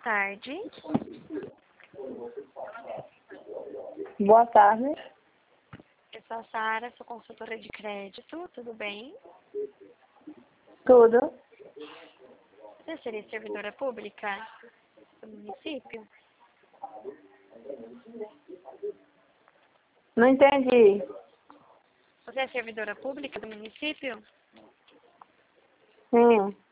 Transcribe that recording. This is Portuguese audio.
tarde. Boa tarde. Eu sou a Sara, sou consultora de crédito, tudo bem? Tudo. Você seria servidora pública do município? Não entendi. Você é servidora pública do município? Sim.